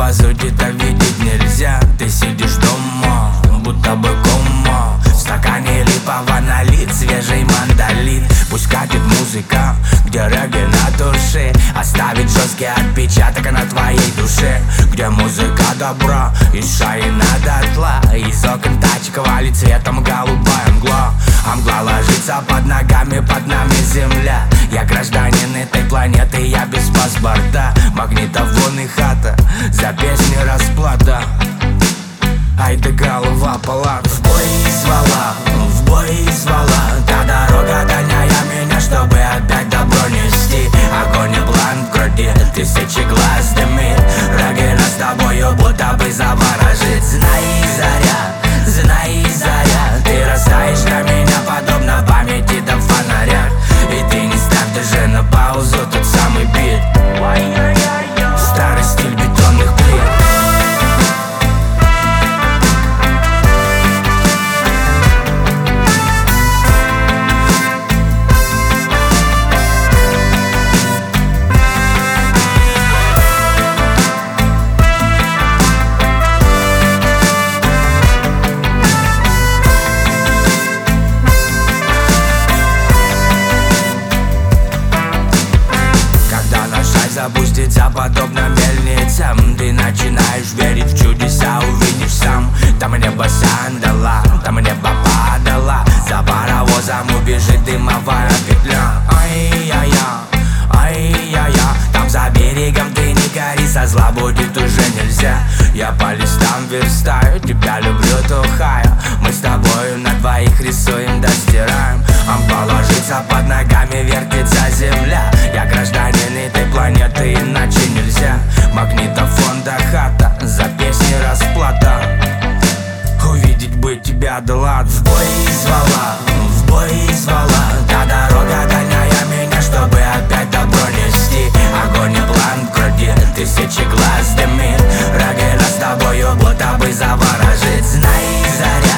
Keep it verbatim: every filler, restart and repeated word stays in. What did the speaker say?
по сути-то видеть нельзя. Ты сидишь дома, будто бы кома. В стакане липово налит свежий мандолин. Пусть катит музыка, где регги на душе, оставит жесткий отпечаток на твоей душе. Где музыка добра, из шаина дотла, из окон тачек валит цветом голубая мгла. А мгла ложится под ногами, под нами земля. Я гражданин этой планеты, я без паспорта. Магнитофон и хата, за песни расплата. Ай да голова палат. В бой звала, в бой звала та дорога, гоняя меня, чтобы опять добро нести. Огонь и план в груди, тысячи глаз дымит. Регги нас с тобою будто бы заворожит. Знай, заря, знай, заря, ты растаешь на меня, подобно памяти до фонаря. И ты не ставь даже на паузу тот самый бит. Старый стиль бетонных плит. Запуститься подобно мельницам. Ты начинаешь верить в чудеса, увидишь сам. Там небо сандала, там небо падала. За паровозом убежит дымовая петля. Ай-я-я, ай-я-я. Там за берегом ты не гори, со зла будет уже нельзя. Я по листам верстаю, тебя люблю, тухаю. Мы с тобою на двоих рисуем, достираем. Амба ложится под ногами, вертится земля. Я гражданин этой планеты, иначе нельзя. Магнитофон да хата, за песни расплата. Увидеть бы тебя, да ладно. В бой звала, в бой звала та дорога, гоняя меня, чтобы опять добро нести. Огонь и план в груди, тысячи глаз дымит. Регги нас с тобою будто бы заворожит. Знай, заря,